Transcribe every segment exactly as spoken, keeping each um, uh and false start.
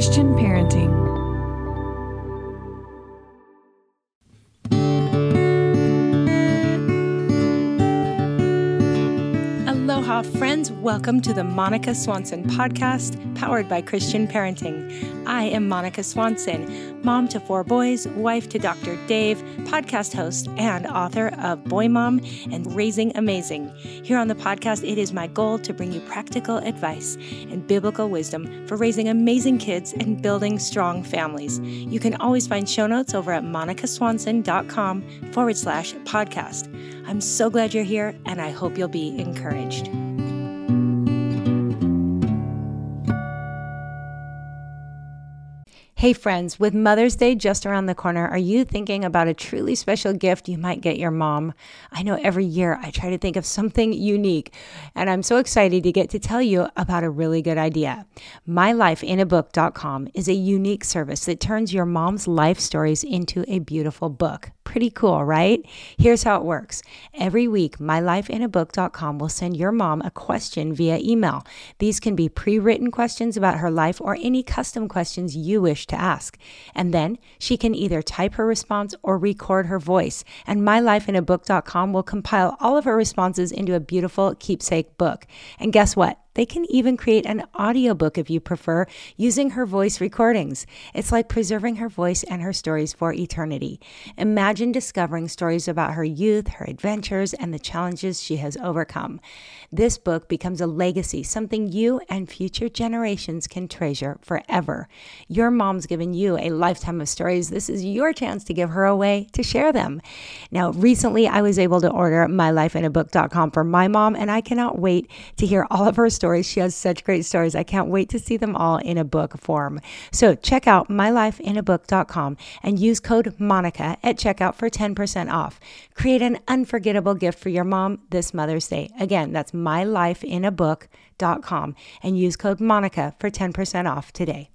Christian Parenting. Aloha, friends. Welcome to the Monica Swanson podcast, powered by Christian Parenting. I am Monica Swanson, mom to four boys, wife to Doctor Dave, podcast host, and author of Boy Mom and Raising Amazing. Here on the podcast, it is my goal to bring you practical advice and biblical wisdom for raising amazing kids and building strong families. You can always find show notes over at monicaswanson.com forward slash podcast. I'm so glad you're here, and I hope you'll be encouraged. Hey friends, with Mother's Day just around the corner, are you thinking about a truly special gift you might get your mom? I know every year I try to think of something unique, and I'm so excited to get to tell you about a really good idea. my life in a book dot com is a unique service that turns your mom's life stories into a beautiful book. Pretty cool, right? Here's how it works. Every week, my life in a book dot com will send your mom a question via email. These can be pre-written questions about her life or any custom questions you wish to ask. And then she can either type her response or record her voice. And my life in a book dot com will compile all of her responses into a beautiful keepsake book. And guess what? They can even create an audiobook if you prefer, using her voice recordings. It's like preserving her voice and her stories for eternity. Imagine discovering stories about her youth, her adventures, and the challenges she has overcome. This book becomes a legacy, something you and future generations can treasure forever. Your mom's given you a lifetime of stories. This is your chance to give her away to share them. Now, recently I was able to order my life in a book dot com for my mom, and I cannot wait to hear all of her stories. Stories. She has such great stories. I can't wait to see them all in a book form. So check out my life in a book dot com and use code MONICA at checkout for ten percent off. Create an unforgettable gift for your mom this Mother's Day. Again, that's my life in a book dot com and use code MONICA for ten percent off today.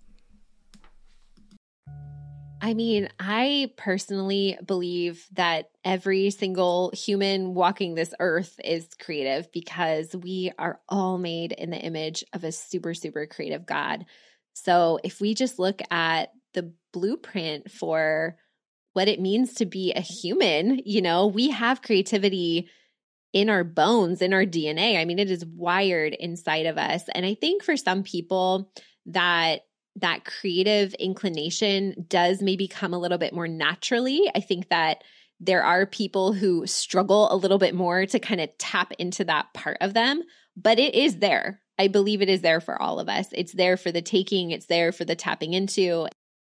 I mean, I personally believe that every single human walking this earth is creative because we are all made in the image of a super, super creative God. So if we just look at the blueprint for what it means to be a human, you know, we have creativity in our bones, in our D N A. I mean, it is wired inside of us. And I think for some people that that creative inclination does maybe come a little bit more naturally. I think that there are people who struggle a little bit more to kind of tap into that part of them, but it is there. I believe it is there for all of us. It's there for the taking. It's there for the tapping into.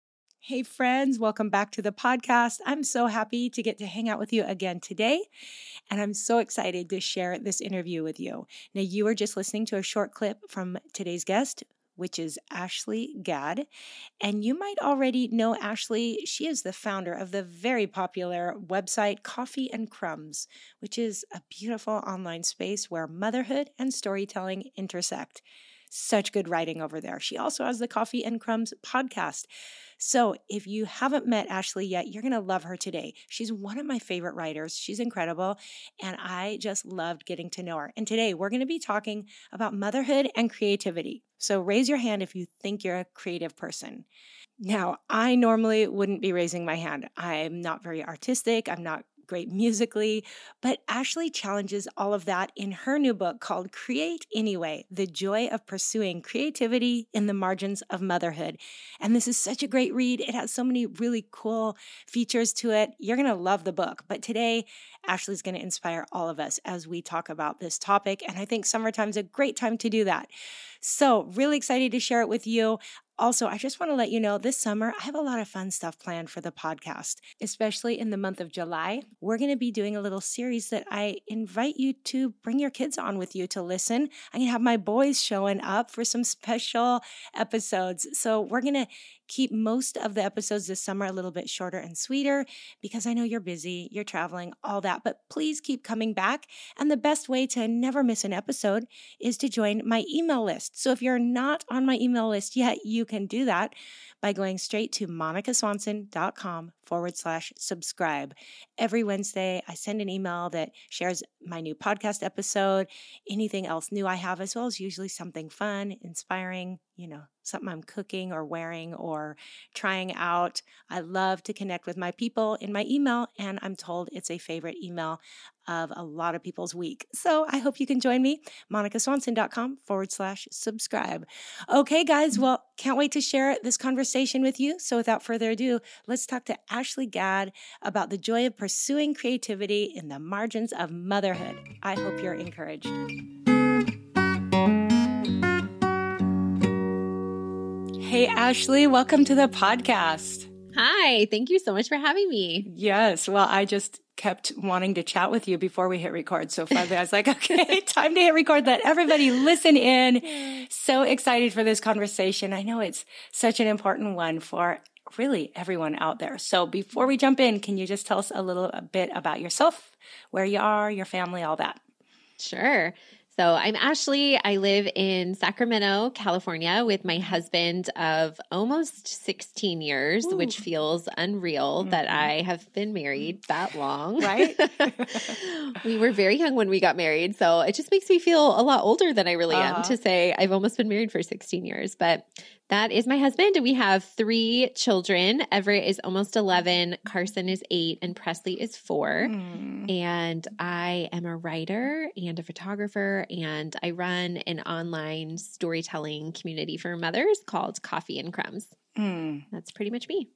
Hey friends, welcome back to the podcast. I'm so happy to get to hang out with you again today, and I'm so excited to share this interview with you. Now, you are just listening to a short clip from today's guest, which is Ashley Gadd. And you might already know Ashley. She is the founder of the very popular website Coffee and Crumbs, which is a beautiful online space where motherhood and storytelling intersect. Such good writing over there. She also has the Coffee and Crumbs podcast. So if you haven't met Ashley yet, you're going to love her today. She's one of my favorite writers. She's incredible, and I just loved getting to know her. And today we're going to be talking about motherhood and creativity. So raise your hand if you think you're a creative person. Now, I normally wouldn't be raising my hand. I'm not very artistic. I'm not great musically, but Ashley challenges all of that in her new book called Create Anyway, The Joy of Pursuing Creativity in the Margins of Motherhood. And this is such a great read. It has so many really cool features to it. You're going to love the book. But today, Ashley's going to inspire all of us as we talk about this topic. And I think summertime's a great time to do that. So really excited to share it with you. Also, I just want to let you know this summer, I have a lot of fun stuff planned for the podcast, especially in the month of July. We're going to be doing a little series that I invite you to bring your kids on with you to listen. I'm going to have my boys showing up for some special episodes. So we're going to keep most of the episodes this summer a little bit shorter and sweeter because I know you're busy, you're traveling, all that, but please keep coming back. And the best way to never miss an episode is to join my email list. So if you're not on my email list yet, you can do that by going straight to monicaswanson.com forward slash subscribe. Every Wednesday, I send an email that shares my new podcast episode, anything else new I have, as well as usually something fun, inspiring, you know, something I'm cooking or wearing or trying out. I love to connect with my people in my email, and I'm told it's a favorite email of a lot of people's week. So I hope you can join me, monicaswanson.com forward slash subscribe. Okay, guys, well, can't wait to share this conversation with you. So without further ado, let's talk to Ashley Gadd about the joy of pursuing creativity in the margins of motherhood. I hope you're encouraged. Hey, Ashley, welcome to the podcast. Hi, thank you so much for having me. Yes, well, I just kept wanting to chat with you before we hit record. So finally I was like, okay, time to hit record. Let everybody listen in. So excited for this conversation. I know it's such an important one for really everyone out there. So before we jump in, can you just tell us a little bit about yourself, where you are, your family, all that? Sure. So I'm Ashley. I live in Sacramento, California with my husband of almost sixteen years, Ooh. Which feels unreal mm-hmm. that I have been married that long. Right? We were very young when we got married. So it just makes me feel a lot older than I really uh-huh. am to say I've almost been married for sixteen years. But that is my husband. And we have three children. Everett is almost eleven. Carson is eight. And Presley is four. Mm. And I am a writer and a photographer. And I run an online storytelling community for mothers called Coffee and Crumbs. Mm. That's pretty much me.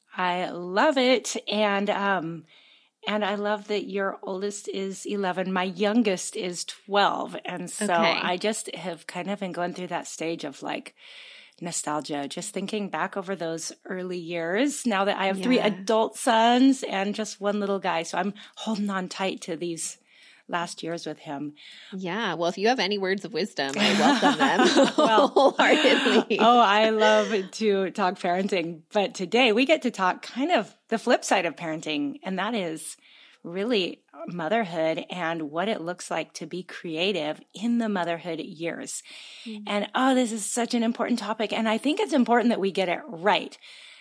I love it. And, um, and I love that your oldest is eleven. My youngest is twelve. And so okay. I just have kind of been going through that stage of like, nostalgia, just thinking back over those early years now that I have yeah. three adult sons and just one little guy. So I'm holding on tight to these last years with him. Yeah. Well, if you have any words of wisdom, I welcome them well, wholeheartedly. Oh, I love to talk parenting. But today we get to talk kind of the flip side of parenting, and that is really motherhood and what it looks like to be creative in the motherhood years. Mm-hmm. And oh, this is such an important topic. And I think it's important that we get it right.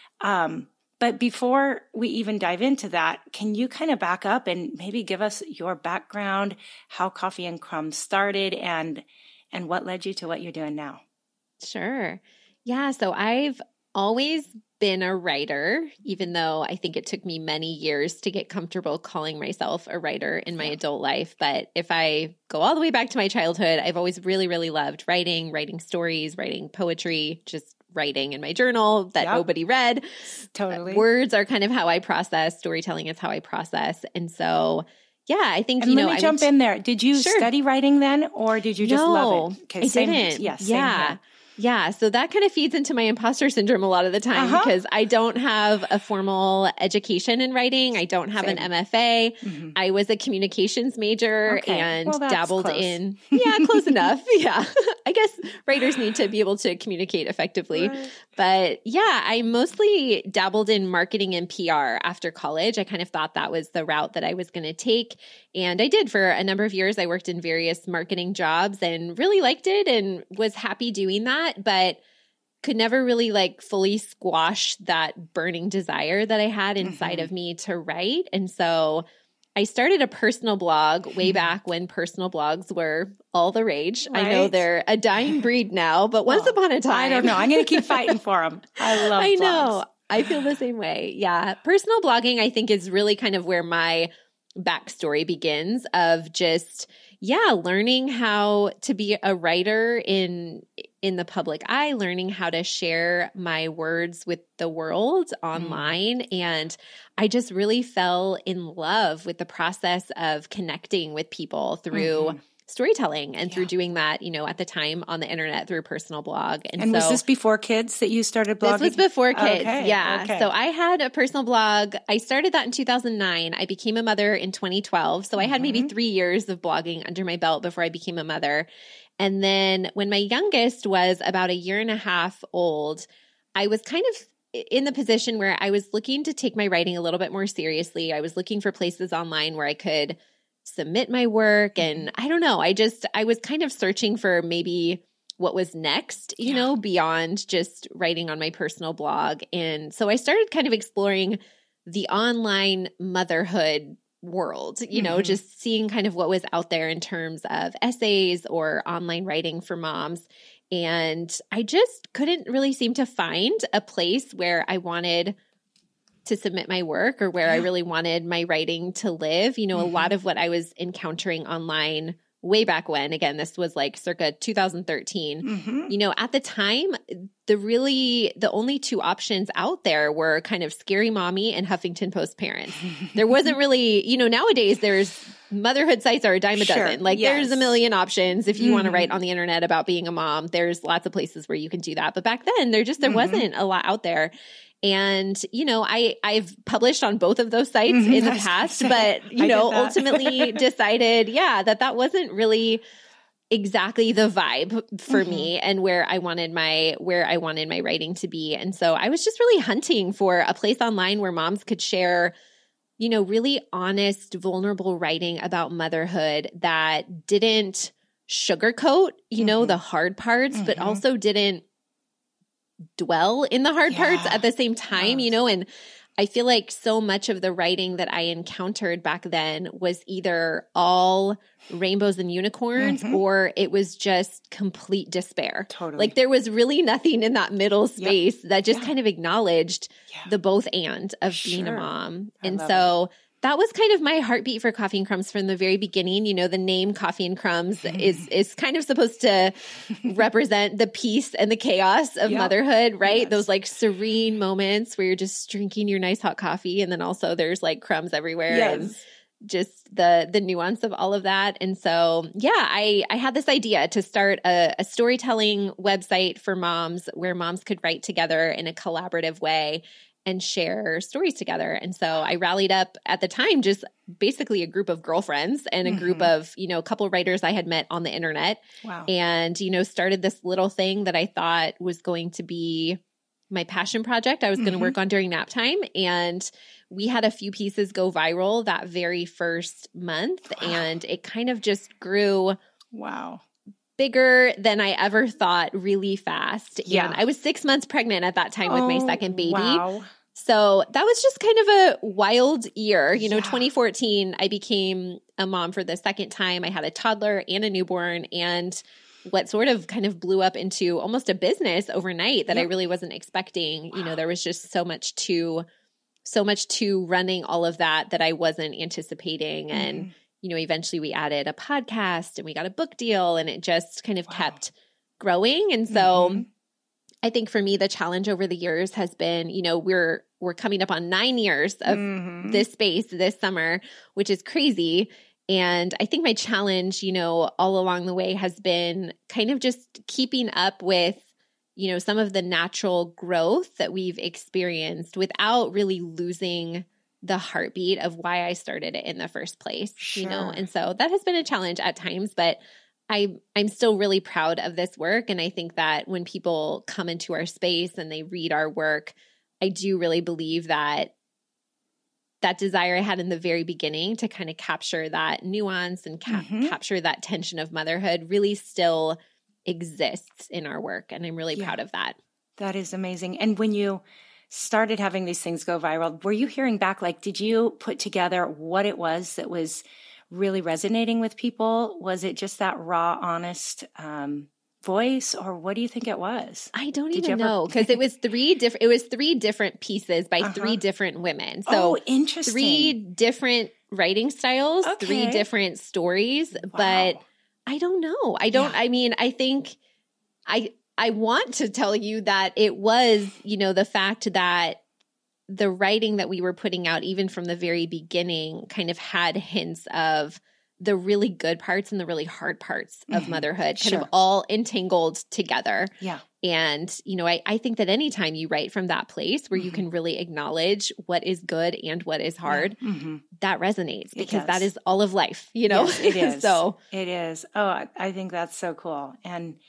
Um, but before we even dive into that, can you kind of back up and maybe give us your background, how Coffee and Crumbs started and, and what led you to what you're doing now? Sure. Yeah. So I've always been a writer, even though I think it took me many years to get comfortable calling myself a writer in my yeah. adult life. But if I go all the way back to my childhood, I've always really, really loved writing, writing stories, writing poetry, just writing in my journal that yep. nobody read. Totally. Words are kind of how I process. Storytelling is how I process. And so yeah, I think, and you let know, me I jump went, in there. Did you sure. study writing then, or did you just no, love it? I same, didn't. Yes, yeah. Same Yeah. So that kind of feeds into my imposter syndrome a lot of the time uh-huh. because I don't have a formal education in writing. I don't have Same. an M F A. Mm-hmm. I was a communications major okay. and well, dabbled close. in, yeah, close enough. Yeah. I guess writers need to be able to communicate effectively. Right. But yeah, I mostly dabbled in marketing and P R after college. I kind of thought that was the route that I was going to take. And I did for a number of years. I worked in various marketing jobs and really liked it and was happy doing that, but could never really like fully squash that burning desire that I had inside mm-hmm. of me to write. And so I started a personal blog way back when personal blogs were all the rage. Right? I know they're a dying breed now, but once well, upon a time. I don't know. I'm going to keep fighting for them. I love I blogs. know. I feel the same way. Yeah. Personal blogging, I think, is really kind of where my backstory begins of just, yeah, learning how to be a writer in in the public eye, learning how to share my words with the world online. Mm. And I just really fell in love with the process of connecting with people through mm-hmm. storytelling and yeah. through doing that, you know, at the time on the internet through a personal blog. And, and so, was this before kids that you started blogging? This was before kids. Okay, yeah. Okay. So I had a personal blog. I started that in two thousand nine. I became a mother in twenty twelve. So I had mm-hmm. maybe three years of blogging under my belt before I became a mother. And then when my youngest was about a year and a half old, I was kind of in the position where I was looking to take my writing a little bit more seriously. I was looking for places online where I could submit my work. And I don't know, I just, I was kind of searching for maybe what was next, you yeah. know, beyond just writing on my personal blog. And so I started kind of exploring the online motherhood world, you know, Mm-hmm. just seeing kind of what was out there in terms of essays or online writing for moms. And I just couldn't really seem to find a place where I wanted to submit my work or where Yeah. I really wanted my writing to live. You know, Mm-hmm. a lot of what I was encountering online way back when, again, this was like circa two thousand thirteen, Mm-hmm. you know, at the time, the really, the only two options out there were kind of Scary Mommy and Huffington Post Parents. There wasn't really, you know, nowadays there's motherhood sites are a dime a Sure. dozen. Like Yes. there's a million options. If you want to Mhm. write on the internet about being a mom, there's lots of places where you can do that. But back then there just, there Mhm. wasn't a lot out there. And, you know, I, I've published on both of those sites Mhm. in the I was gonna past, say, but, you I know, get that. ultimately decided, yeah, that that wasn't really exactly the vibe for Mhm. me and where I wanted my, where I wanted my writing to be. And so I was just really hunting for a place online where moms could share, you know, really honest, vulnerable writing about motherhood that didn't sugarcoat, you know, Mhm. the hard parts, but Mhm. also didn't dwell in the hard parts Yeah. at the same time, you Yes. know, and I feel like so much of the writing that I encountered back then was either all rainbows and unicorns Mhm. or it was just complete despair. Totally. Like there was really nothing in that middle space that just Yeah. kind of acknowledged Yeah. the both and of being a Sure. mom. I And love so that was kind of my heartbeat for Coffee and Crumbs from the very beginning. You know, the name Coffee and Crumbs is is kind of supposed to represent the peace and the chaos of Yep. motherhood, right? Yes. Those like serene moments where you're just drinking your nice hot coffee and then also there's like crumbs everywhere and Yes. just the the nuance of all of that. And so, yeah, I I had this idea to start a, a storytelling website for moms where moms could write together in a collaborative way and share stories together. And so I rallied up at the time just basically a group of girlfriends and a group Mhm. of, you know, a couple writers I had met on the internet Wow. and, you know, started this little thing that I thought was going to be my passion project I was going to Mhm. work on during nap time. And we had a few pieces go viral that very first month. Wow. And it kind of just grew Wow. bigger than I ever thought really fast. Yeah. And I was six months pregnant at that time with my Oh, second baby. Wow. So that was just kind of a wild year. You know, Yeah. twenty fourteen, I became a mom for the second time. I had a toddler and a newborn and what sort of kind of blew up into almost a business overnight that I Yep. really wasn't expecting. You know, Wow. there was just so much to, so much to running all of that that I wasn't anticipating. And, Mhm. you know, eventually we added a podcast and we got a book deal and it just kind of Wow. kept growing. And so Mhm. I think for me, the challenge over the years has been, you know, we're, we're coming up on nine years of Mhm. this space this summer, which is crazy. And I think my challenge, you know, all along the way has been kind of just keeping up with, you know, some of the natural growth that we've experienced without really losing the heartbeat of why I started it in the first place, you know? Sure. And so that has been a challenge at times, but I, I'm still really proud of this work. And I think that when people come into our space and they read our work, I do really believe that that desire I had in the very beginning to kind of capture that nuance and ca- Mhm. capture that tension of motherhood really still exists in our work. And I'm really Yeah. proud of that. That is amazing. And when you started having these things go viral, were you hearing back, like, did you put together what it was that was really resonating with people? Was it just that raw, honest um, voice, or what do you think it was? I don't Did you even ever- know because it was three different. It was three different pieces by Uh-huh. three different women. So Oh, interesting. three different writing styles, three Okay. different stories, Wow. but I don't know. I don't, Yeah. I mean, I think I, I want to tell you that it was, you know, the fact that the writing that we were putting out, even from the very beginning, kind of had hints of the really good parts and the really hard parts of Mhm. motherhood, kind Sure. of all entangled together. Yeah. And, you know, I, I think that anytime you write from that place where you Mhm. can really acknowledge what is good and what is hard, Yeah. Mhm. that resonates It because that does. is all of life, you know? Yes, it is. So It is. Oh, I, I think that's so cool. And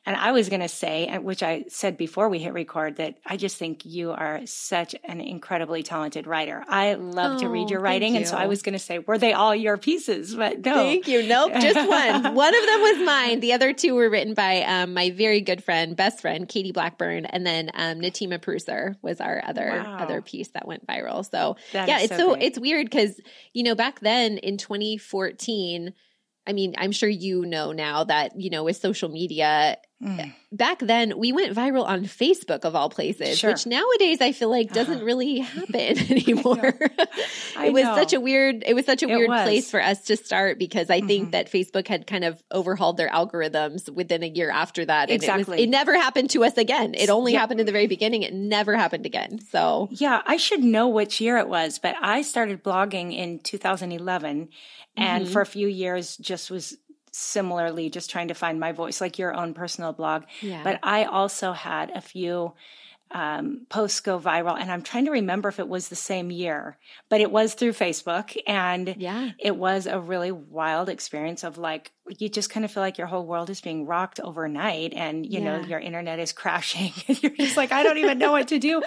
And I was going to say, and which I said before we hit record, that I just think you are such an incredibly talented writer. I love Oh, to read your thank writing. you. And so I was going to say, were they all your pieces? But no. Thank you. Nope, just one. One of them was mine. The other two were written by um, my very good friend, best friend, Katie Blackburn, and then um, Natima Pruser was our other Wow. other piece that went viral. So That yeah, is it's so so great. it's weird because you know back then in twenty fourteen, I mean, I'm sure you know now that you know with social media. Mm. Back then, we went viral on Facebook of all places, Sure. which nowadays I feel like doesn't Uh-huh. really happen anymore. I it was know. such a weird, it was such a It weird was. place for us to start because I think Mhm. that Facebook had kind of overhauled their algorithms within a year after that. And it, Exactly. was, it never happened to us again. It only Yeah. happened in the very beginning. It never happened again. So Yeah, I should know which year it was, but I started blogging in two thousand eleven and Mhm. for a few years just was similarly just trying to find my voice, like your own personal blog. yeah. But I also had a few um, posts go viral, and I'm trying to remember if it was the same year, but it was through Facebook, and yeah. it was a really wild experience of like, you just kind of feel like your whole world is being rocked overnight, and you know, Yeah. your internet is crashing, and you're just like, I don't even know what to do.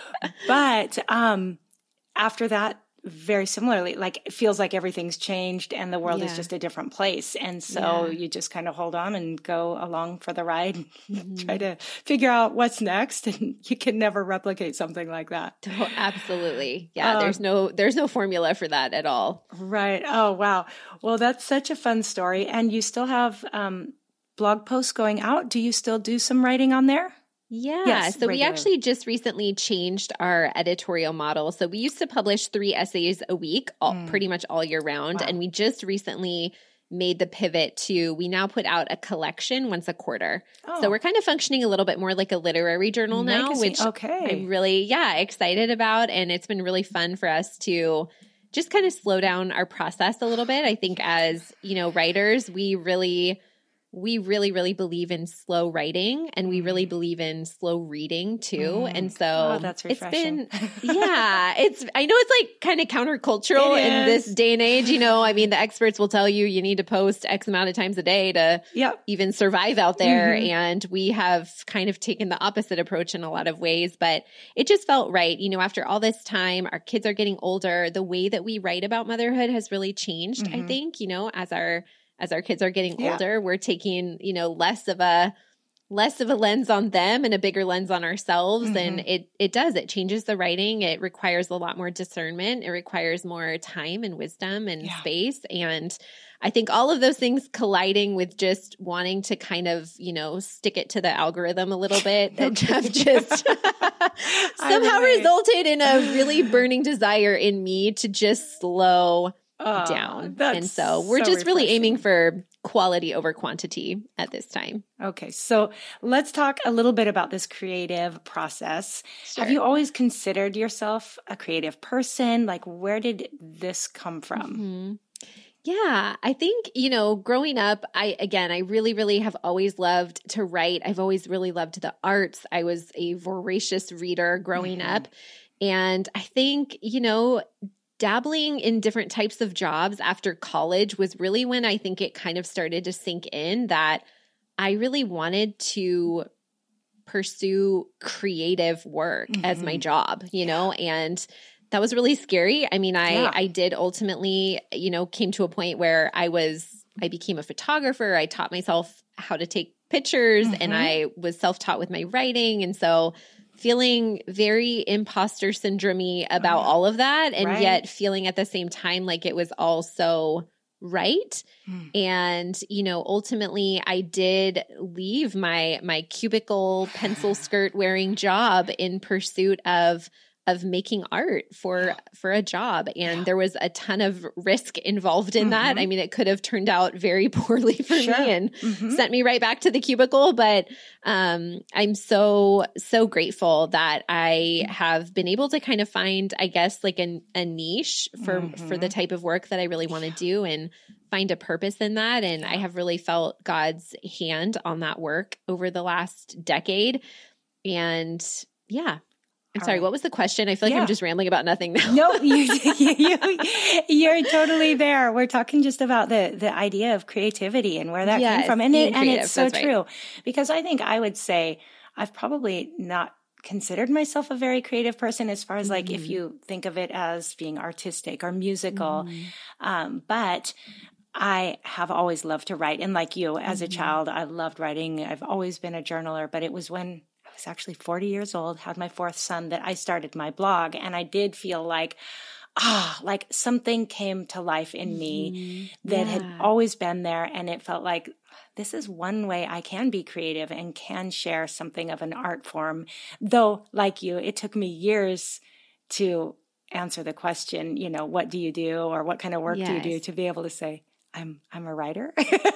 But um, after that, very similarly, like it feels like everything's changed and the world Yeah. is just a different place. And so Yeah. you just kind of hold on and go along for the ride and Mhm. try to figure out what's next. And you can never replicate something like that. Oh, absolutely. Yeah. Um, there's no, there's no formula for that at all. Right. Oh, wow. Well, that's such a fun story. And you still have um, blog posts going out. Do you still do some writing on there? Yeah. Yes, so we regular. actually just recently changed our editorial model. So we used to publish three essays a week, all, Mm. pretty much all year round. Wow. And we just recently made the pivot to we now put out a collection once a quarter. Oh, So we're kind of functioning a little bit more like a literary journal now, magazine. which okay. I'm really, yeah, excited about. And it's been really fun for us to just kind of slow down our process a little bit. I think as, you know, writers, we really we really, really believe in slow writing and we really believe in slow reading too. Mm. And so Oh, that's it's refreshing. been, yeah, it's, I know it's like kind of countercultural It in is. this day and age. You know, I mean, the experts will tell you you need to post X amount of times a day to Yep. even survive out there. Mhm. And we have kind of taken the opposite approach in a lot of ways, but it just felt right. You know, after all this time, our kids are getting older. The way that we write about motherhood has really changed, I Mhm. think, you know, as our as our kids are getting Yeah. older, we're taking, you know, less of a less of a lens on them and a bigger lens on ourselves. Mhm. And it it does. It changes the writing. It requires a lot more discernment. It requires more time and wisdom and Yeah. space. And I think all of those things colliding with just wanting to kind of, you know, stick it to the algorithm a little bit that Jeff just somehow relate. resulted in a really burning desire in me to just slow Oh, down. that's And so we're so just really aiming refreshing. for quality over quantity at this time. Okay, so let's talk a little bit about this creative process. Have you always considered yourself a creative person? Like, where did this come from? Mhm. Yeah, I think, you know, growing up, I, again, I really, really have always loved to write. I've always really loved the arts. I was a voracious reader growing Mhm. up. And I think, you know, dabbling in different types of jobs after college was really when I think it kind of started to sink in that I really wanted to pursue creative work as my Mhm. job, you know, and that was really scary. I mean, I, Yeah. I did ultimately, you know, came to a point where I was, I became a photographer. I taught myself how to take pictures and Mhm. I was self-taught with my writing. And so feeling very imposter syndrome-y about Oh, all of that. And right. yet feeling at the same time like it was all so right. Mm. And, you know, ultimately I did leave my my cubicle pencil skirt wearing job in pursuit of of making art for for a job. And Yeah. there was a ton of risk involved in that. Mhm. I mean, it could have turned out very poorly for Sure. me and Mhm. sent me right back to the cubicle. But um, I'm so, so grateful that I have been able to kind of find, I guess, like an, a niche for, for the Mhm. type of work that I really want to do and find a purpose in that. And I have really felt God's hand on that work over the last decade. And yeah. I'm All sorry, right. what was the question? I feel like Yeah. I'm just rambling about nothing now. No, you, you, you're totally there. We're talking just about the, the idea of creativity and where that Yes, came from. And, being it, and creative, it's so that's right. true because I think I would say I've probably not considered myself a very creative person as far as like, if Mhm. you think of it as being artistic or musical. Mhm. Um, but I have always loved to write. And like you, as a Mhm. child, I loved writing. I've always been a journaler, but it was when I was actually forty years old, had my fourth son, that I started my blog. And I did feel like, ah, like something came to life in me Mhm. that Yeah. had always been there. And it felt like this is one way I can be creative and can share something of an art form. Though, like you, it took me years to answer the question, you know, what do you do or what kind of work do you do Yes. to be able to say, I'm I'm a writer.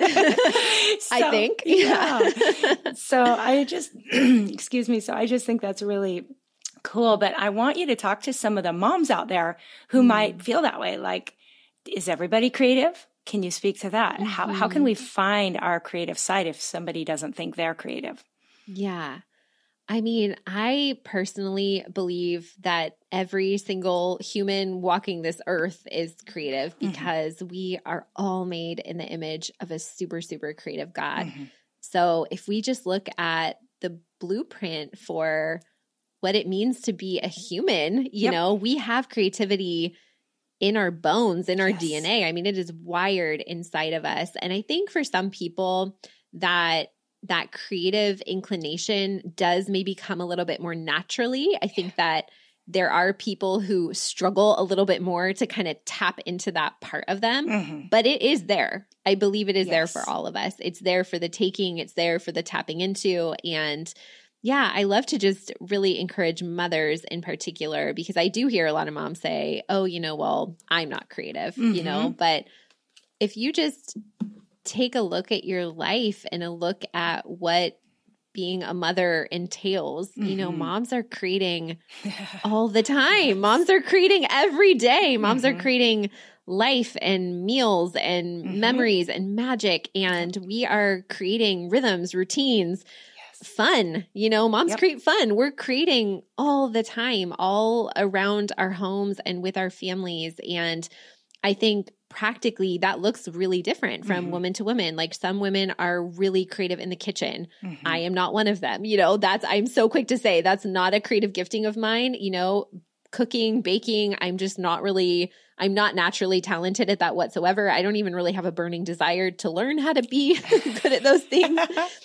I So, think. yeah. Yeah. So I just, excuse me. So I just think that's really cool. But I want you to talk to some of the moms out there who Mm. might feel that way. Like, is everybody creative? Can you speak to that? How how can Mhm. we find our creative side if somebody doesn't think they're creative? Yeah. I mean, I personally believe that every single human walking this earth is creative Mhm. because we are all made in the image of a super, super creative God. Mhm. So if we just look at the blueprint for what it means to be a human, you Yep. know, we have creativity in our bones, in our Yes. D N A. I mean, it is wired inside of us. And I think for some people that that creative inclination does maybe come a little bit more naturally. I think that there are people who struggle a little bit more to kind of tap into that part of them, Mhm. but it is there. I believe it is there for Yes. all of us. It's there for the taking, it's there for the tapping into. And yeah, I love to just really encourage mothers in particular because I do hear a lot of moms say, oh, you know, well, I'm not creative, you know, Mhm. but if you just take a look at your life and a look at what being a mother entails, you know, Mhm. moms are creating all the time. Moms are creating every day. Moms are Mhm. creating life and meals and Mhm. memories and magic. And we are creating rhythms, routines, Yes. fun. You know, moms Yep. create fun. We're creating all the time, all around our homes and with our families. And I think practically that looks really different from Mhm. woman to woman. Like some women are really creative in the kitchen. Mhm. I am not one of them. You know, that's, I'm so quick to say that's not a creative gifting of mine. You know, cooking, baking, I'm just not really, I'm not naturally talented at that whatsoever. I don't even really have a burning desire to learn how to be good at those things. And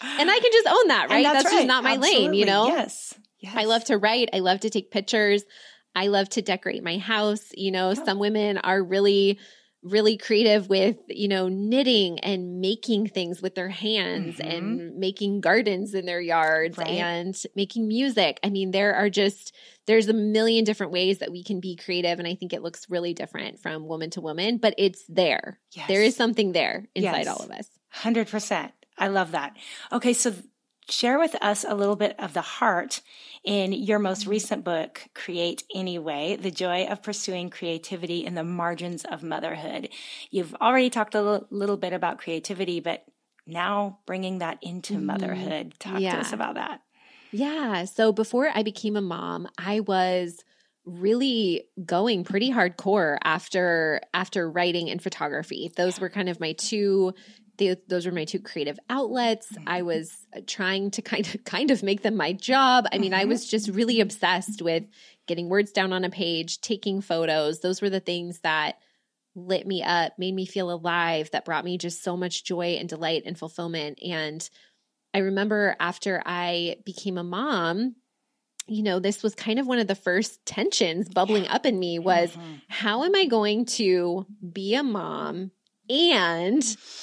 I can just own that, right? And that's That's, just right. not my lane, Absolutely. you know? Yes. Yes. I love to write. I love to take pictures. I love to decorate my house. You know, Yep. some women are really, really creative with, you know, knitting and making things with their hands Mhm. and making gardens in their yards Right. and making music. I mean, there are just, there's a million different ways that we can be creative. And I think it looks really different from woman to woman, but it's there. Yes. There is something there inside Yes. all of us. one hundred percent. I love that. Okay, so share with us a little bit of the heart in your most recent book, Create Anyway, The Joy of Pursuing Creativity in the Margins of Motherhood. You've already talked a little, little bit about creativity, but now bringing that into Mhm. motherhood. Talk Yeah. to us about that. Yeah. So before I became a mom, I was really going pretty hardcore after after writing and photography. Those were kind of my two they, those were my two creative outlets. Mhm. I was trying to kind of kind of make them my job. I mean, I Mhm. was just really obsessed with getting words down on a page, taking photos. Those were the things that lit me up, made me feel alive, that brought me just so much joy and delight and fulfillment. And I remember after I became a mom, you know, this was kind of one of the first tensions bubbling up in me was, Mhm. how am I going to be a mom and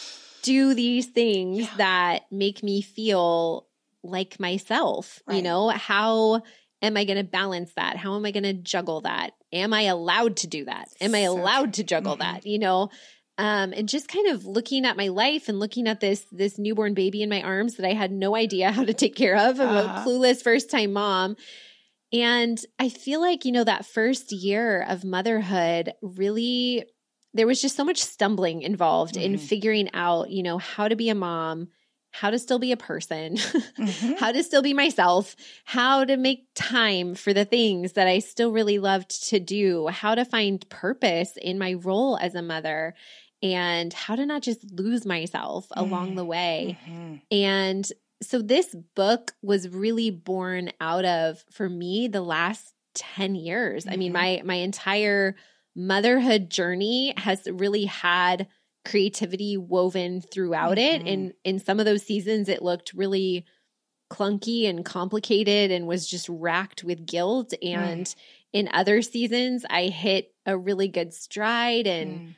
do these things Yeah. that make me feel like myself? You Right. know, how am I going to balance that? How am I going to juggle that? Am I allowed to do that? Am I So allowed true. to juggle Mhm. that? You know, um, and just kind of looking at my life and looking at this this newborn baby in my arms that I had no idea how to take care of. I'm Uh-huh. a clueless first time mom. And I feel like, you know, that first year of motherhood really, there was just so much stumbling involved in Mhm. figuring out, you know, how to be a mom, how to still be a person, Mm-hmm. how to still be myself, how to make time for the things that I still really loved to do, how to find purpose in my role as a mother, and how to not just lose myself mm-hmm. along the way. Mm-hmm. And so this book was really born out of, for me, the last ten years. Mm-hmm. I mean, my my entire motherhood journey has really had creativity woven throughout mm-hmm. it. And in some of those seasons, it looked really clunky and complicated and was just racked with guilt. And mm. in other seasons, I hit a really good stride and mm.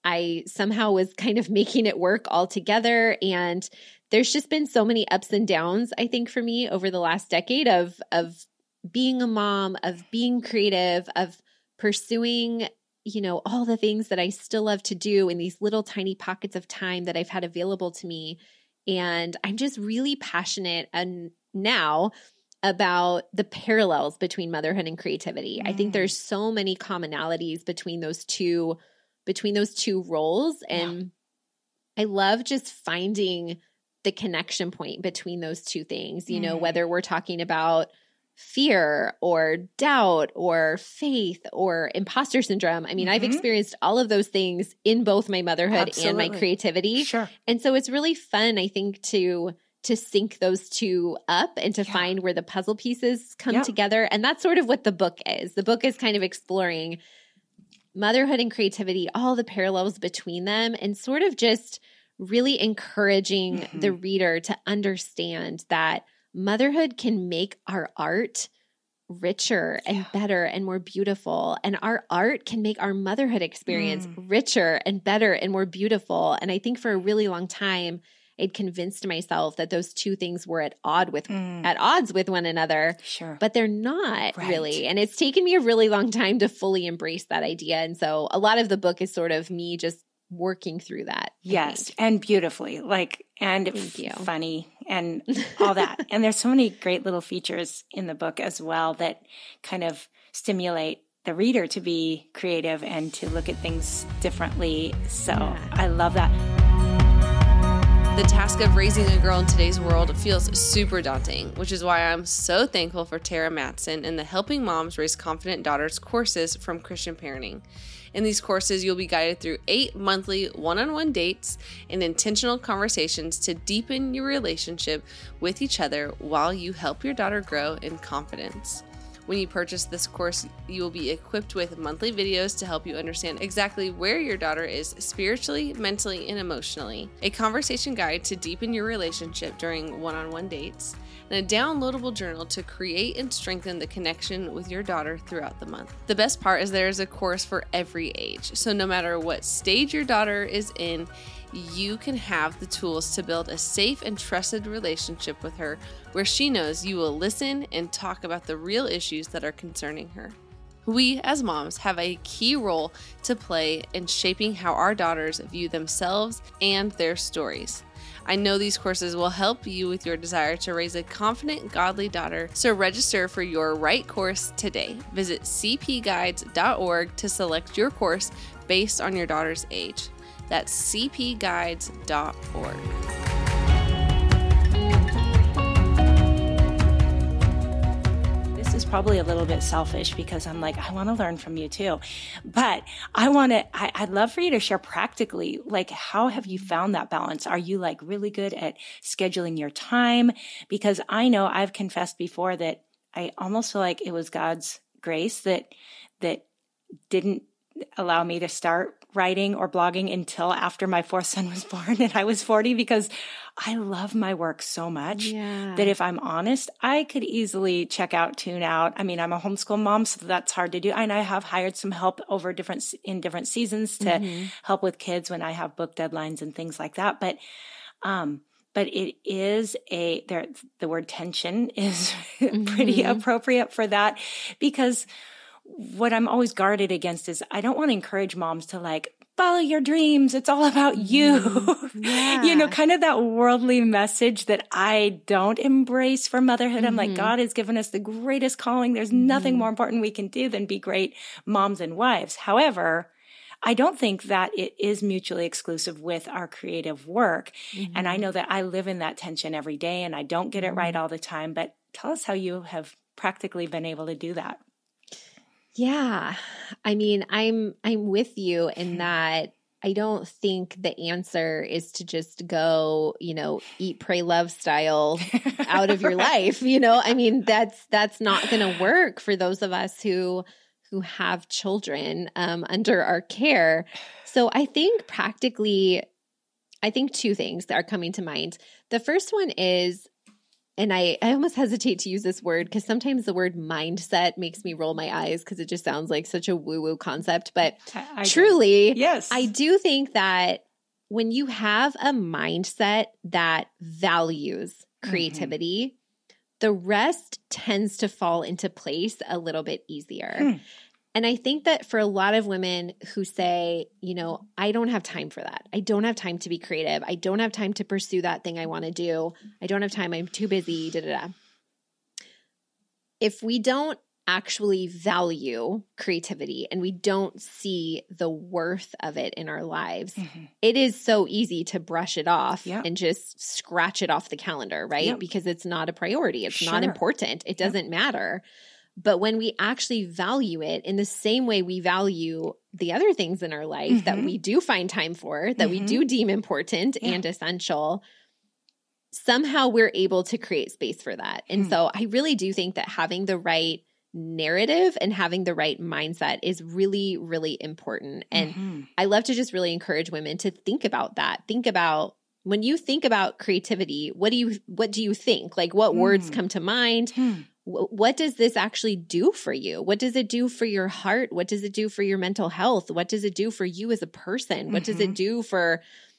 I somehow was kind of making it work all together. And there's just been so many ups and downs, I think, for me over the last decade of, of being a mom, of being creative, of pursuing you know, all the things that I still love to do in these little tiny pockets of time that I've had available to me. And I'm just really passionate and now about the parallels between motherhood and creativity. Mm. I think there's so many commonalities between those two, between those two roles. And yeah. I love just finding the connection point between those two things, you mm. know, whether we're talking about fear or doubt or faith or imposter syndrome. I mean, mm-hmm. I've experienced all of those things in both my motherhood Absolutely. And my creativity. Sure. And so it's really fun, I think, to to sync those two up and to yeah. find where the puzzle pieces come yep. together. And that's sort of what the book is. The book is kind of exploring motherhood and creativity, all the parallels between them, and sort of just really encouraging mm-hmm. the reader to understand that motherhood can make our art richer and yeah. better and more beautiful. And our art can make our motherhood experience mm. richer and better and more beautiful. And I think for a really long time, I'd convinced myself that those two things were at odd with mm. at odds with one another. Sure. But they're not right. really. And it's taken me a really long time to fully embrace that idea. And so a lot of the book is sort of me just working through that. I yes. think. And beautifully, like, and f- funny and all that. And there's so many great little features in the book as well that kind of stimulate the reader to be creative and to look at things differently. So yeah. I love that. The task of raising a girl in today's world feels super daunting, which is why I'm so thankful for Tara Matson and the Helping Moms Raise Confident Daughters courses from Christian Parenting. In these courses, you'll be guided through eight monthly one-on-one dates and intentional conversations to deepen your relationship with each other while you help your daughter grow in confidence. When you purchase this course, you will be equipped with monthly videos to help you understand exactly where your daughter is spiritually, mentally, and emotionally, a conversation guide to deepen your relationship during one-on-one dates, and a downloadable journal to create and strengthen the connection with your daughter throughout the month. The best part is there is a course for every age, so no matter what stage your daughter is in, you can have the tools to build a safe and trusted relationship with her where she knows you will listen and talk about the real issues that are concerning her. We, as moms, have a key role to play in shaping how our daughters view themselves and their stories. I know these courses will help you with your desire to raise a confident, godly daughter, so register for your right course today. Visit c p guides dot org to select your course based on your daughter's age. That's c p guides dot org. This is probably a little bit selfish because I'm like, I want to learn from you too. But I want to, I, I'd love for you to share practically, like, how have you found that balance? Are you like really good at scheduling your time? Because I know I've confessed before that I almost feel like it was God's grace that, that didn't allow me to start writing or blogging until after my fourth son was born and I was forty, because I love my work so much yeah. that if I'm honest, I could easily check out, tune out. I mean, I'm a homeschool mom, so that's hard to do. And I have hired some help over different, in different seasons to mm-hmm. help with kids when I have book deadlines and things like that. But, um, But it is a, there, the word tension is mm-hmm. pretty appropriate for that, because what I'm always guarded against is I don't want to encourage moms to like, follow your dreams. It's all about you. Yeah. You know, kind of that worldly message that I don't embrace for motherhood. Mm-hmm. I'm like, God has given us the greatest calling. There's mm-hmm. nothing more important we can do than be great moms and wives. However, I don't think that it is mutually exclusive with our creative work. Mm-hmm. And I know that I live in that tension every day and I don't get it Mm-hmm. right all the time. But tell us how you have practically been able to do that. Yeah. I mean, I'm I'm with you in that I don't think the answer is to just go, you know, eat, pray, love style out of your Right. life. You know, I mean, that's that's not going to work for those of us who who have children um, under our care. So I think practically, I think two things that are coming to mind. The first one is, and I, I almost hesitate to use this word because sometimes the word mindset makes me roll my eyes because it just sounds like such a woo-woo concept. But I, I truly, do. Yes. I do think that when you have a mindset that values creativity, mm-hmm. the rest tends to fall into place a little bit easier. Hmm. And I think that for a lot of women who say, you know, I don't have time for that. I don't have time to be creative. I don't have time to pursue that thing I want to do. I don't have time. I'm too busy, da, da, da. If we don't actually value creativity and we don't see the worth of it in our lives, mm-hmm. it is so easy to brush it off yep. and just scratch it off the calendar, right? Yep. Because it's not a priority. It's sure. not important. It doesn't yep. matter. But when we actually value it in the same way we value the other things in our life mm-hmm. that we do find time for, that mm-hmm. we do deem important yeah. and essential, somehow we're able to create space for that. And mm. so I really do think that having the right narrative and having the right mindset is really, really important. And mm-hmm. I love to just really encourage women to think about that. Think about when you think about creativity, what do you what do you think? Like what mm. words come to mind? Mm. What does this actually do for you? What does it do for your heart? What does it do for your mental health? What does it do for you as a person? Mm-hmm. What does it do for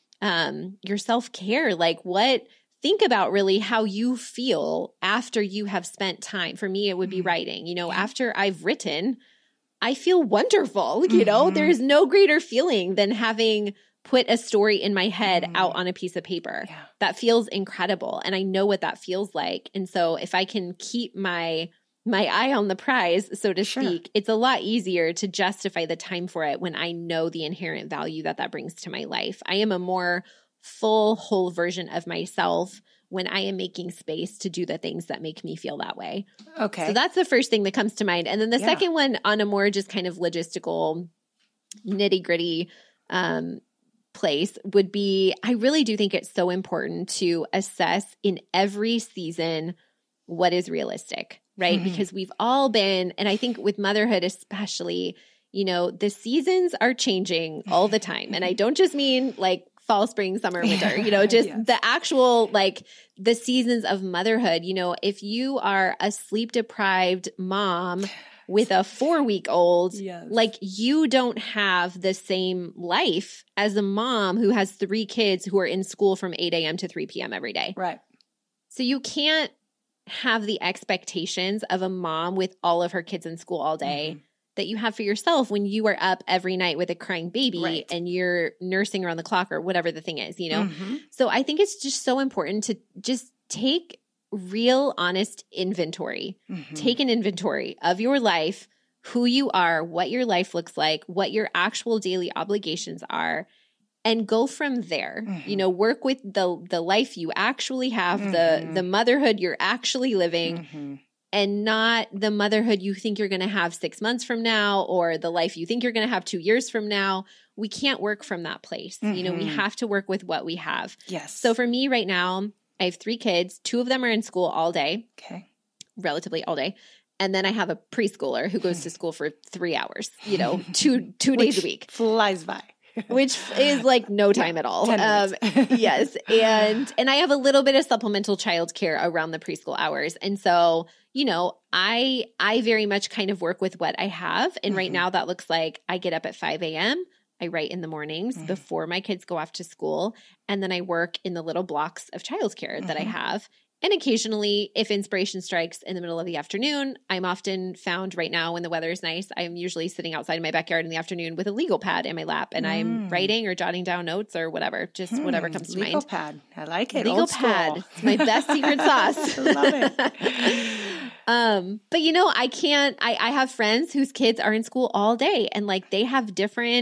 um, your self-care? Like what, think about really how you feel after you have spent time. For me, it would be mm-hmm. writing. You know, yeah. after I've written, I feel wonderful. Mm-hmm. You know, there's no greater feeling than having put a story in my head mm. out on a piece of paper. Yeah. That feels incredible. And I know what that feels like. And so if I can keep my my eye on the prize, so to sure. speak, it's a lot easier to justify the time for it when I know the inherent value that that brings to my life. I am a more full, whole version of myself when I am making space to do the things that make me feel that way. Okay. So that's the first thing that comes to mind. And then the yeah. second one on a more just kind of logistical, nitty-gritty um place would be, I really do think it's so important to assess in every season what is realistic, right? Mm-hmm. Because we've all been, and I think with motherhood especially, you know, the seasons are changing all the time. And I don't just mean like fall, spring, summer, winter, you know, just yes. the actual, like the seasons of motherhood. You know, if you are a sleep deprived mom with a four-week-old, yes. like you don't have the same life as a mom who has three kids who are in school from eight a.m. to three p.m. every day. Right. So you can't have the expectations of a mom with all of her kids in school all day mm-hmm. that you have for yourself when you are up every night with a crying baby right. and you're nursing around the clock or whatever the thing is, you know? Mm-hmm. So I think it's just so important to just take real, honest inventory. Mm-hmm. Take an inventory of your life, who you are, what your life looks like, what your actual daily obligations are, and go from there. Mm-hmm. You know, work with the the life you actually have, mm-hmm. the the motherhood you're actually living, mm-hmm. and not the motherhood you think you're going to have six months from now or the life you think you're going to have two years from now. We can't work from that place. Mm-hmm. You know, we have to work with what we have. Yes. So for me right now, I have three kids. Two of them are in school all day. Okay. Relatively all day. And then I have a preschooler who goes to school for three hours, you know, two two days Which a week. Flies by. Which is like no time at all. Um, yes. And and I have a little bit of supplemental childcare around the preschool hours. And so, you know, I I very much kind of work with what I have. And mm-hmm. right now that looks like I get up at five a.m., I write in the mornings mm-hmm. before my kids go off to school. And then I work in the little blocks of childcare mm-hmm. that I have. And occasionally, if inspiration strikes in the middle of the afternoon, I'm often found right now when the weather is nice, I'm usually sitting outside in my backyard in the afternoon with a legal pad in my lap and mm. I'm writing or jotting down notes or whatever, just mm. whatever comes to legal mind. Legal pad. I like it. Legal Old pad. School. It's my best secret sauce. I love it. Um, but you know, I can't, I, I have friends whose kids are in school all day and like they have different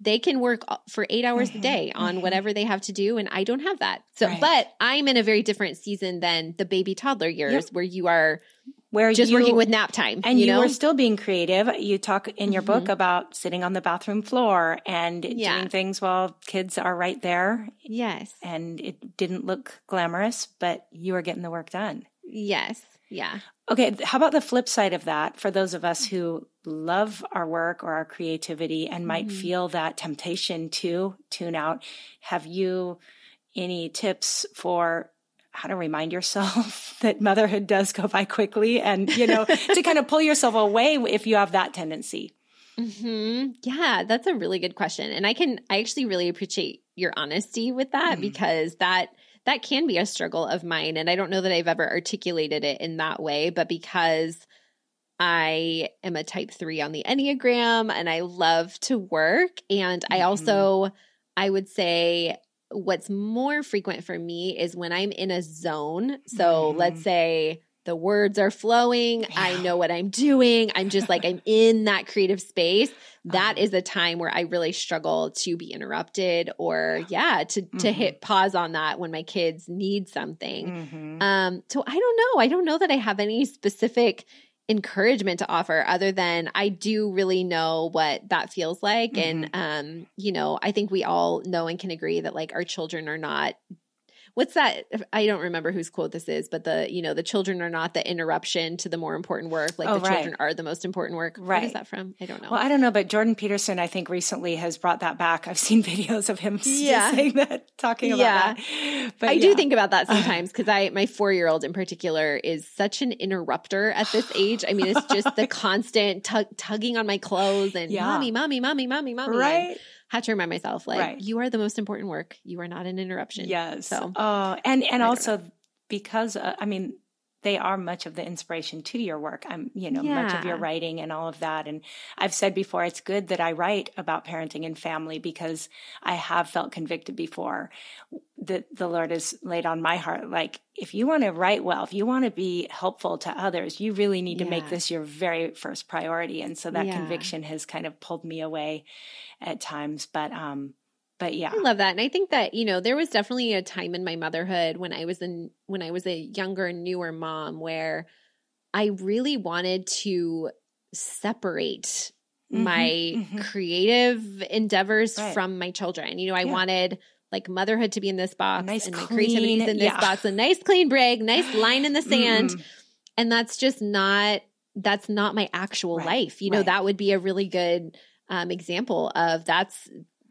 they can work for eight hours mm-hmm, a day on mm-hmm. whatever they have to do. And I don't have that. So, right. but I'm in a very different season than the baby toddler years yep. where you are where just you, working with nap time. And you, you know? were still being creative. You talk in your mm-hmm. book about sitting on the bathroom floor and yeah. doing things while kids are right there. Yes. And it didn't look glamorous, but you were getting the work done. Yes. Yeah. Okay. How about the flip side of that for those of us who love our work or our creativity and might mm-hmm. feel that temptation to tune out? Have you any tips for how to remind yourself that motherhood does go by quickly and, you know, to kind of pull yourself away if you have that tendency? Mm-hmm. Yeah, that's a really good question. And I can, I actually really appreciate your honesty with that mm. because that, that can be a struggle of mine. And I don't know that I've ever articulated it in that way, but because I am a type three on the Enneagram and I love to work. And mm-hmm. I also, I would say, what's more frequent for me is when I'm in a zone. So mm-hmm. let's say the words are flowing. Yeah. I know what I'm doing. I'm just like, I'm in that creative space. That um, is a time where I really struggle to be interrupted or yeah, to, mm-hmm. to hit pause on that when my kids need something. Mm-hmm. Um, so I don't know. I don't know that I have any specific encouragement to offer other than I do really know what that feels like. Mm-hmm. And, um, you know, I think we all know and can agree that like our children are not, what's that? I don't remember whose quote this is, but the, you know, the children are not the interruption to the more important work. Like oh, the right. children are the most important work. Right. What is that from? I don't know. Well, I don't know, but Jordan Peterson, I think recently has brought that back. I've seen videos of him yeah. saying that, talking about yeah. that. But I yeah. do think about that sometimes because I, my four-year-old in particular is such an interrupter at this age. I mean, it's just the constant tug, tugging on my clothes and yeah. mommy, mommy, mommy, mommy, mommy. Right. I have to remind myself, like, right. you are the most important work. You are not an interruption. Yes. So, oh, and, and also because, uh, I mean, they are much of the inspiration to your work. I'm, you know, yeah. much of your writing and all of that. And I've said before, it's good that I write about parenting and family because I have felt convicted before that the Lord has laid on my heart. Like, if you want to write well, if you want to be helpful to others, you really need to yeah. make this your very first priority. And so that yeah. conviction has kind of pulled me away at times. But, um, But yeah. I love that. And I think that, you know, there was definitely a time in my motherhood when I was in, when I was a younger, newer mom where I really wanted to separate mm-hmm, my mm-hmm. creative endeavors right. from my children. You know, I yeah. wanted like motherhood to be in this box nice and my clean, creativity is in this yeah. box, a nice clean break, nice line in the sand. Mm. And that's just not, that's not my actual right. life. You know, right. that would be a really good um, example of that's,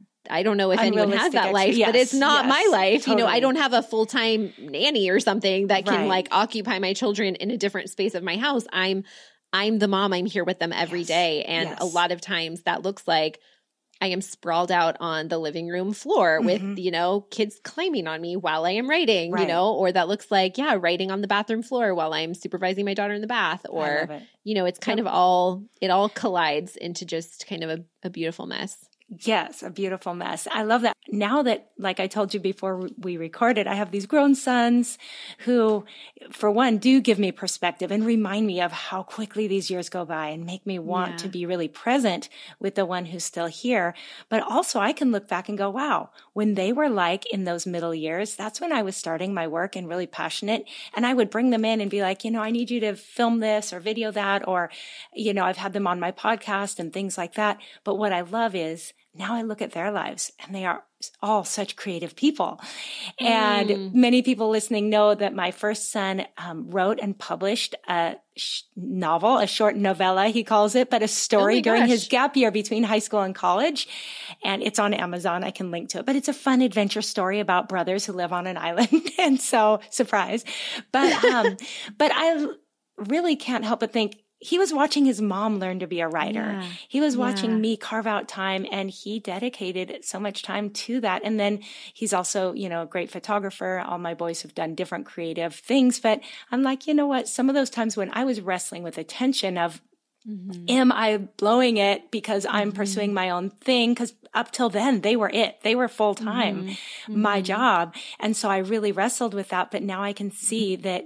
I don't know if anyone has that life, yes, but it's not yes, my life. Totally. You know, I don't have a full-time nanny or something that can right. like occupy my children in a different space of my house. I'm, I'm the mom. I'm here with them every yes. day. And yes. a lot of times that looks like I am sprawled out on the living room floor mm-hmm. with, you know, kids climbing on me while I am writing, right. you know, or that looks like, yeah, writing on the bathroom floor while I'm supervising my daughter in the bath, or, you know, it's kind yep. of all, it all collides into just kind of a, a beautiful mess. Yes, a beautiful mess. I love that. Now that, like I told you before we recorded, I have these grown sons who, for one, do give me perspective and remind me of how quickly these years go by and make me want yeah. to be really present with the one who's still here. But also I can look back and go, wow, when they were like in those middle years, that's when I was starting my work and really passionate. And I would bring them in and be like, you know, I need you to film this or video that, or, you know, I've had them on my podcast and things like that. But what I love is, now I look at their lives and they are all such creative people. And mm. many people listening know that my first son um, wrote and published a sh- novel, a short novella, he calls it, but a story oh during his gap year between high school and college. And it's on Amazon. I can link to it, but it's a fun adventure story about brothers who live on an island. And so, surprise. But, um, but I really can't help but think, he was watching his mom learn to be a writer. Yeah. He was watching yeah. me carve out time, and he dedicated so much time to that. And then he's also, you know, a great photographer. All my boys have done different creative things, but I'm like, you know what? Some of those times when I was wrestling with the tension of, mm-hmm. am I blowing it because I'm mm-hmm. pursuing my own thing? Because up till then, they were it. They were full time, mm-hmm. my job. And so I really wrestled with that. But now I can see that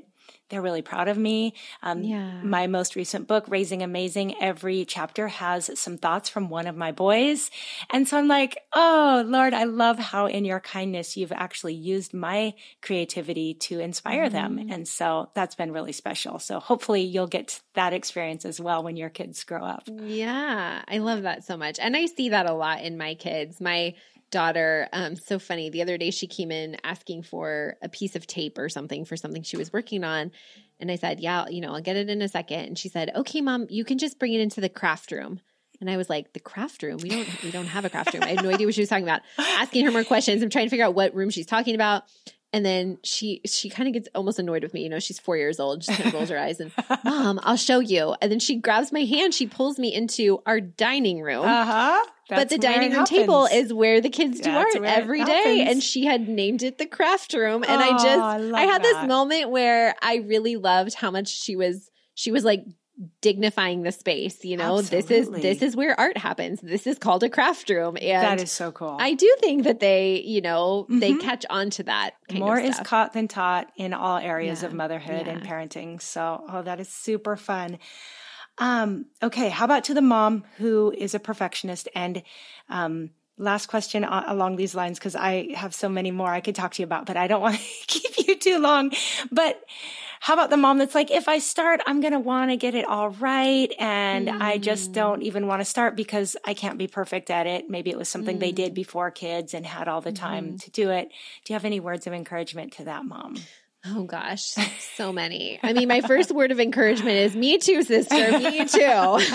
they're really proud of me. Um, Yeah. My most recent book, Raising Amazing, every chapter has some thoughts from one of my boys. And so I'm like, oh, Lord, I love how in your kindness, you've actually used my creativity to inspire Mm-hmm. them. And so that's been really special. So hopefully you'll get that experience as well when your kids grow up. Yeah, I love that so much. And I see that a lot in my kids. My daughter, um, so funny. The other day she came in asking for a piece of tape or something for something she was working on. And I said, yeah, you know, I'll get it in a second. And she said, okay, Mom, you can just bring it into the craft room. And I was like, the craft room? We don't, we don't have a craft room. I had no idea what she was talking about. Asking her more questions. I'm trying to figure out what room she's talking about. And then she, she kind of gets almost annoyed with me. You know, she's four years old, just kind of rolls her eyes and, Mom, I'll show you. And then she grabs my hand. She pulls me into our dining room. Uh-huh. But the dining room table is where the kids do That's art where it every day. happens. And she had named it the craft room. And I Oh, just, I I, love had that. this moment where I really loved how much she was, she was like dignifying the space, you know, Absolutely. this is, this is where art happens. This is called a craft room. And That is so cool. I do think that they, you know, they Mhm. catch on to that kind More of is stuff. caught than taught in all areas Yeah. of motherhood and Yeah. parenting. So, oh, that is super fun. Um, okay, how about to the mom who is a perfectionist? And um, last question a- along these lines, because I have so many more I could talk to you about, but I don't want to keep you too long. But how about the mom that's like, if I start, I'm going to want to get it all right. And mm. I just don't even want to start because I can't be perfect at it. Maybe it was something mm. they did before kids and had all the time mm-hmm. to do it. Do you have any words of encouragement to that mom? Oh gosh, so many. I mean, my first word of encouragement is me too, sister, me too.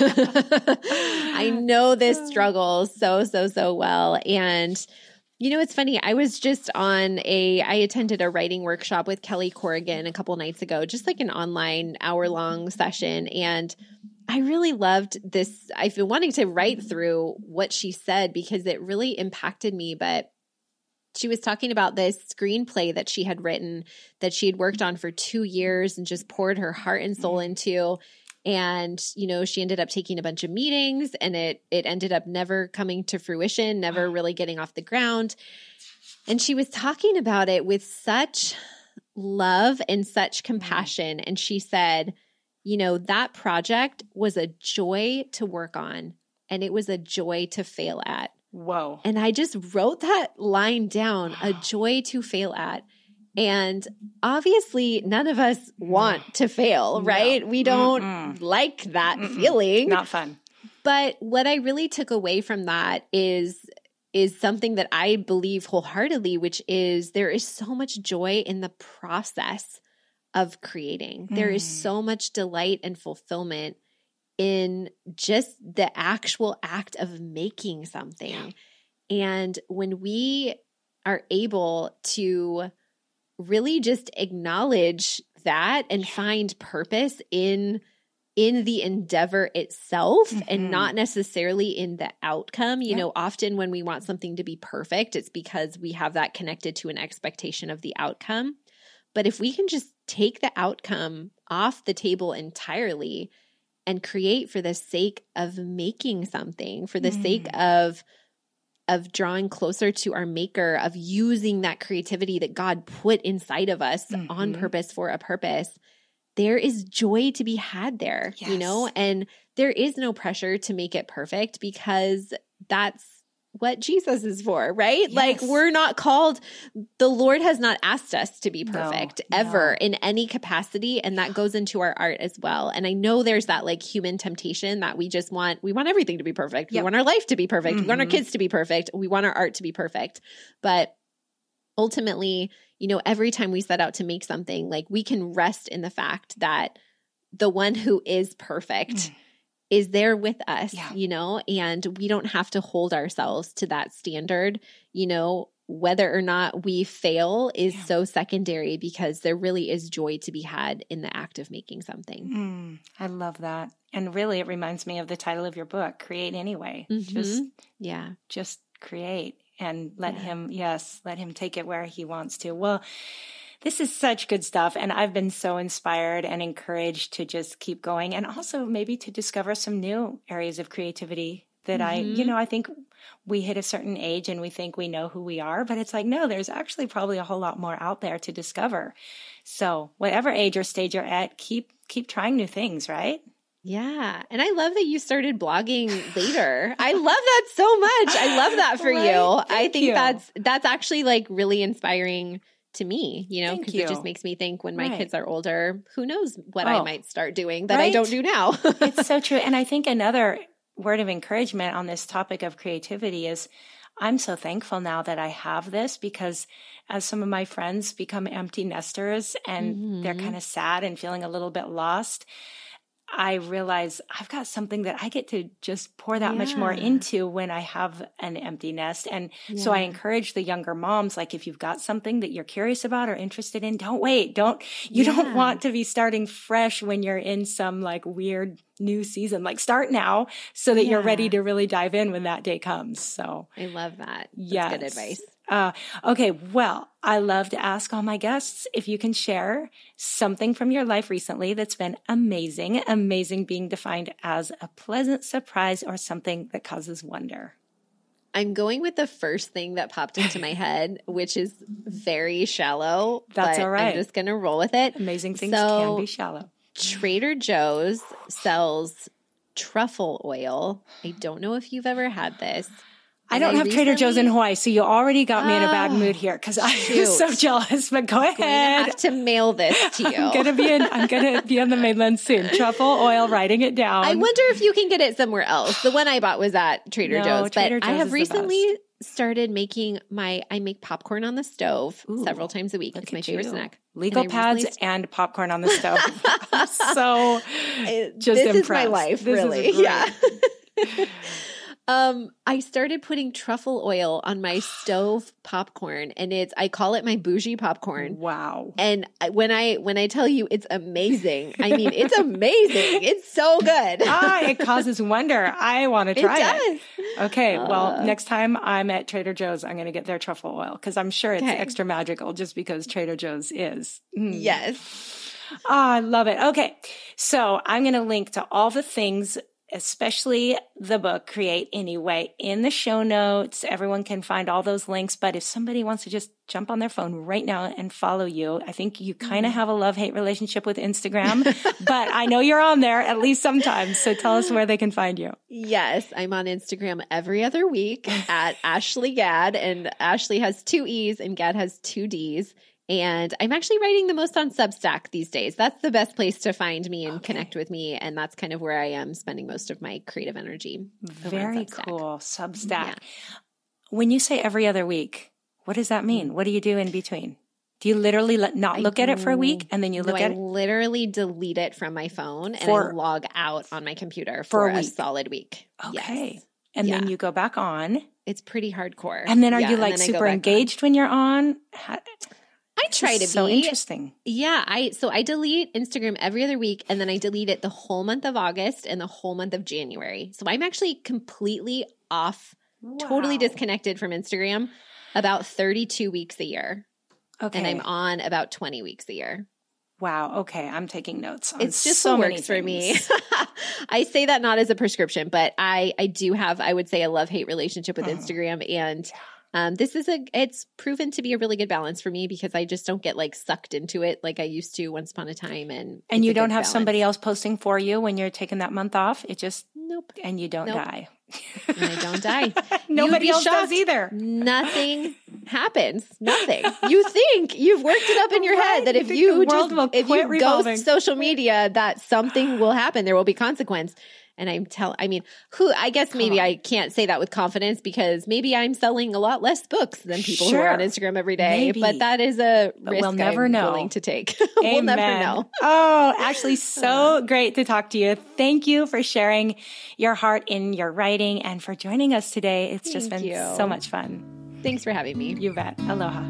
I know this struggle so, so, so well. And you know, it's funny. I was just on a, I attended a writing workshop with Kelly Corrigan a couple nights ago, just like an online hour long session. And I really loved this. I've been wanting to write through what she said because it really impacted me. But she was talking about this screenplay that she had written that she had worked on for two years and just poured her heart and soul into. And, you know, she ended up taking a bunch of meetings and it it ended up never coming to fruition, never really getting off the ground. And she was talking about it with such love and such compassion. And she said, you know, that project was a joy to work on and it was a joy to fail at. Whoa. And I just wrote that line down, a joy to fail at. And obviously none of us want to fail, right? No. We don't Mm-mm. like that Mm-mm. feeling. Not fun. But what I really took away from that is is something that I believe wholeheartedly, which is there is so much joy in the process of creating. Mm. There is so much delight and fulfillment in just the actual act of making something. Yeah. And when we are able to really just acknowledge that and yeah. find purpose in in the endeavor itself mm-hmm. and not necessarily in the outcome. You yeah. know, often when we want something to be perfect, it's because we have that connected to an expectation of the outcome. But if we can just take the outcome off the table entirely and create for the sake of making something, for the mm. sake of of drawing closer to our maker, of using that creativity that God put inside of us mm-hmm. on purpose for a purpose, there is joy to be had there, yes. you know, and there is no pressure to make it perfect because that's what Jesus is for, right? Yes. Like we're not called, the Lord has not asked us to be perfect no, ever no. in any capacity. And that goes into our art as well. And I know there's that like human temptation that we just want, we want everything to be perfect. Yep. We want our life to be perfect. Mm-hmm. We want our kids to be perfect. We want our art to be perfect. But ultimately, you know, every time we set out to make something, like we can rest in the fact that the one who is perfect mm. is there with us, yeah. you know, and we don't have to hold ourselves to that standard. You know, whether or not we fail is yeah. so secondary because there really is joy to be had in the act of making something. Mm, I love that. And really, it reminds me of the title of your book, Create Anyway. Mm-hmm. Just, yeah, just create and let yeah. him, yes, let him take it where he wants to. Well, this is such good stuff. And I've been so inspired and encouraged to just keep going and also maybe to discover some new areas of creativity that Mm-hmm. I, you know, I think we hit a certain age and we think we know who we are, but it's like, no, there's actually probably a whole lot more out there to discover. So whatever age or stage you're at, keep, keep trying new things, right? Yeah. And I love that you started blogging later. I love that so much. I love that for Right? you. Thank I think you. that's that's actually like really inspiring to me, you know, Thank because it just you. makes me think when my Right. kids are older, who knows what I Oh. might start doing that I Right? don't do now. It's so true. And I think another word of encouragement on this topic of creativity is I'm so thankful now that I have this, because as some of my friends become empty nesters and Mhm. they're kind of sad and feeling a little bit lost, I realize I've got something that I get to just pour that much more Yeah. into when I have an empty nest. And so I Yeah. encourage the younger moms, like, if you've got something that you're curious about or interested in, don't wait. Don't, you Yeah. don't want to be starting fresh when you're in some like weird new season. Like, start now so that you're ready Yeah. to really dive in when that day comes. So I love that. That's yes. good advice. Uh, okay. Well, I love to ask all my guests if you can share something from your life recently that's been amazing, amazing being defined as a pleasant surprise or something that causes wonder. I'm going with the first thing that popped into my head, which is very shallow. That's but all right. I'm just going to roll with it. Amazing things So- can be shallow. Trader Joe's sells truffle oil. I don't know if you've ever had this. I And don't have Trader Joe's in recently- Hawaii, so you already got me in a bad Oh, mood here because I'm shoot. so jealous. But go I'm gonna ahead. have to mail this to you. I'm gonna be in. I'm gonna be on the mainland soon. Truffle oil, writing it down. I wonder if you can get it somewhere else. The one I bought was at Trader No, Joe's, Trader but I Joe's have is the recently started making my. I make popcorn on the stove Ooh, several times a week. Look It's my at favorite you. snack. Legal And I pads recently- and popcorn on the stove. I'm so I- just this impressed. is my life, This is really. great. Yeah. Um, I started putting truffle oil on my stove popcorn, and it's I call it my bougie popcorn. Wow. And I- when I when I tell you it's amazing, I mean it's amazing. It's so good. ah, it causes wonder. I want to It try does. it. Okay, well, Uh. next time I'm at Trader Joe's, I'm going to get their truffle oil because I'm sure it's Okay. extra magical just because Trader Joe's is. Mm. Yes. Oh, I love it. Okay. So I'm going to link to all the things, especially the book Create Anyway, in the show notes. Everyone can find all those links. But if somebody wants to just jump on their phone right now and follow you, I think you kind of have a love-hate relationship with Instagram, but I know you're on there at least sometimes. So tell us where they can find you. Yes, I'm on Instagram every other week at Ashley Gadd, and Ashley has two E's and Gadd has two D's. And I'm actually writing the most on Substack these days. That's the best place to find me and Okay. connect with me. And that's kind of where I am spending most of my creative energy. over on Very Substack. cool. Substack. Yeah. When you say every other week, what does that mean? What do you do in between? Do you literally let, not I look at it for a week and then you No, look I at it? literally delete it from my phone and For- I log out on my computer for for, a a, week. solid week. Okay. Yes. And then Yeah. you go back on. It's pretty hardcore. And then are Yeah, you and like then I go super back on. engaged when you're on? How- I try This to is so be. interesting. Yeah, I so I delete Instagram every other week and then I delete it the whole month of August and the whole month of January. So I'm actually completely off, totally Wow. disconnected from Instagram about thirty-two weeks a year. Okay. And I'm on about twenty weeks a year. Wow. Okay. I'm taking notes. On It's just so what many works for me. things. I say that not as a prescription, but I I do have I would say a love-hate relationship with Uh-huh. Instagram, and um this is a it's proven to be a really good balance for me because I just don't get like sucked into it like I used to once upon a time, and And it's you a don't good have balance. somebody else posting for you when you're taking that month off. It just, Nope. and you don't Nope. die. And I don't die. Nobody be else does shocked. either. Nothing happens. Nothing. You think you've worked it up in your Right? head that You if think you the world just will if quit you revolving. ghost social media that something will happen, there will be consequence. And I'm tell I mean, who I guess maybe on. I can't say that with confidence because maybe I'm selling a lot less books than people who are on Sure. Instagram every day. Maybe. But that is a But risk we'll never I'm know. willing to take. We'll never Amen. know. Oh, Ashley, so great to talk to you. Thank you for sharing your heart in your writing and for joining us today. It's just Thank been you. so much fun. Thanks for having me. You bet. Aloha.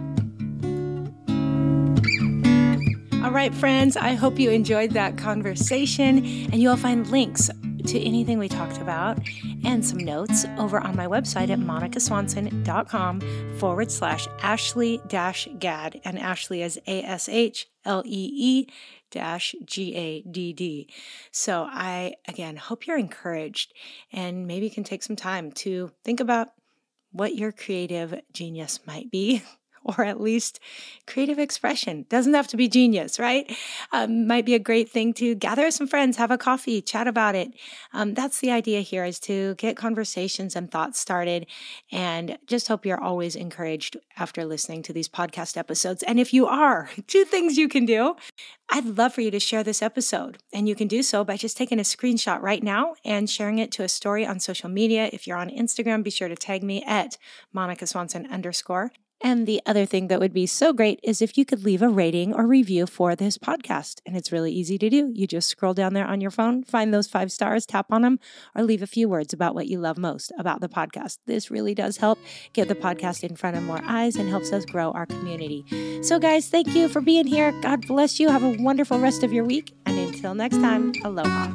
All right, friends, I hope you enjoyed that conversation, and you'll find links to anything we talked about and some notes over on my website at monicaswanson.com forward slash Ashley dash Gadd. And Ashley is A S H L E E dash G A D D. So I, again, hope you're encouraged and maybe can take some time to think about what your creative genius might be, or at least creative expression. Doesn't have to be genius, right? Um, might be a great thing to gather some friends, have a coffee, chat about it. Um, that's the idea here, is to get conversations and thoughts started, and just hope you're always encouraged after listening to these podcast episodes. And if you are, two things you can do. I'd love for you to share this episode, and you can do so by just taking a screenshot right now and sharing it to a story on social media. If you're on Instagram, be sure to tag me at Monica Swanson underscore. And the other thing that would be so great is if you could leave a rating or review for this podcast. And it's really easy to do. You just scroll down there on your phone, find those five stars, tap on them, or leave a few words about what you love most about the podcast. This really does help get the podcast in front of more eyes and helps us grow our community. So guys, thank you for being here. God bless you. Have a wonderful rest of your week. And until next time, aloha.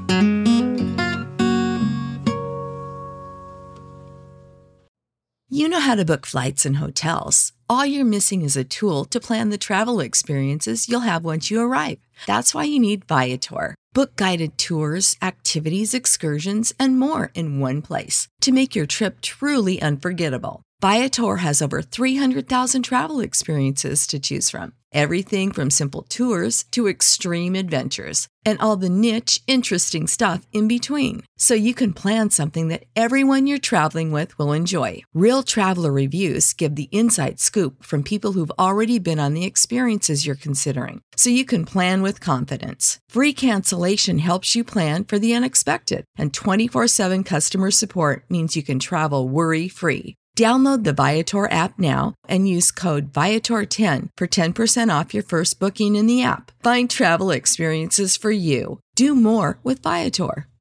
You know how to book flights and hotels. All you're missing is a tool to plan the travel experiences you'll have once you arrive. That's why you need Viator. Book guided tours, activities, excursions, and more in one place to make your trip truly unforgettable. Viator has over three hundred thousand travel experiences to choose from. Everything from simple tours to extreme adventures, and all the niche, interesting stuff in between. So you can plan something that everyone you're traveling with will enjoy. Real traveler reviews give the inside scoop from people who've already been on the experiences you're considering, so you can plan with confidence. Free cancellation helps you plan for the unexpected, and twenty-four seven customer support means you can travel worry-free. Download the Viator app now and use code Viator ten for ten percent off your first booking in the app. Find travel experiences for you. Do more with Viator.